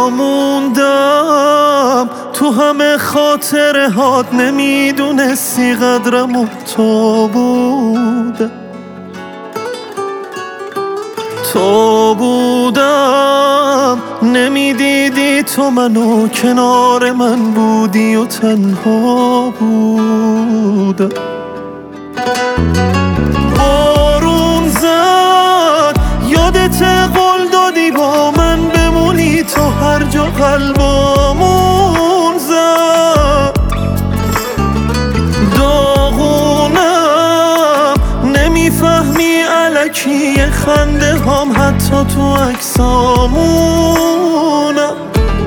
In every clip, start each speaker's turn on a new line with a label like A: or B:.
A: موندم تو همه خاطره هات، نمیدونستی قدرم و تو بودم نمیدیدی تو منو، کنار من بودی و تنها بودم. بارون زد یادت قول دادی با من بمونی، تو هر جا قلبامون زد. داغونم نمیفهمی الکی خنده هم، حتی تو عکسامونم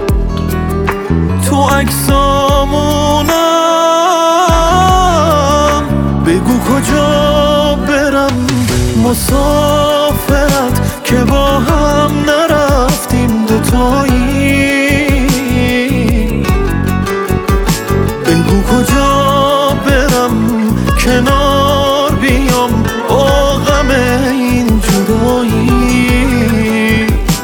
A: بگو کجا برم مسافرت، که با هم نرفتیم دوتایی. بگو کجا برم کنار بیام با غم این جدایی.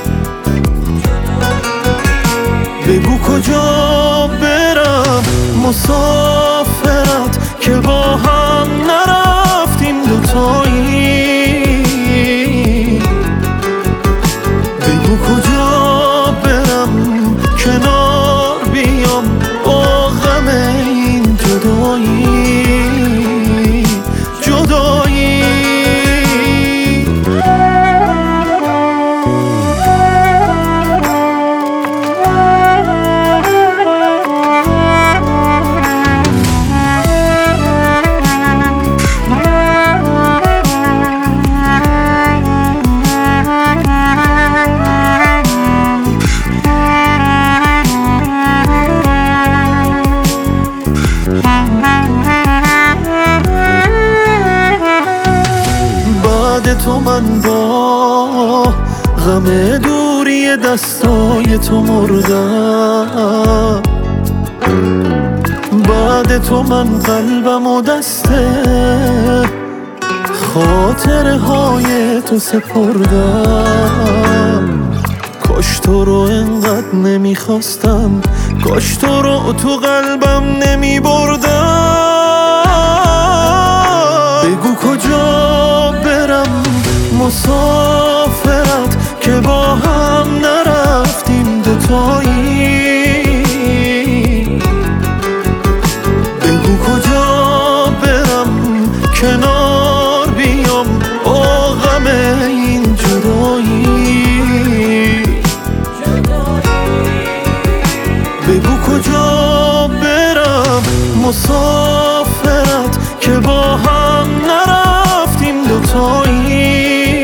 A: بگو کجا برم مسافرت، که با هم نرفتیم دوتایی. بگو کجا برم کنار بیام با غم این جدایی. بعد تو من با غم دوری دستای تو مردم. بعد تو من قلبم و دسته خاطره های تو سپردم. کاش تو رو انقدر نمیخواستم، کاش تو رو تو قلبم نمیبردم. بگو کجا برم مسافرت، که با هم نرفتیم دوتایی. بگو کجا برم کنار بیام با غم این جدایی. بگو کجا برم مسافرت، که با هم نرفتیم دوتایی.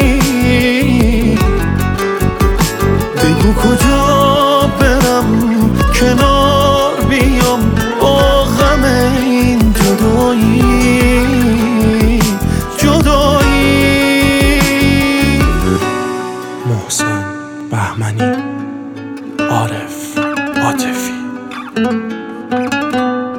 A: بگو کجا برم کنار بیام با غم این جدایی.
B: محسن بهمنی، عارف عاطفی.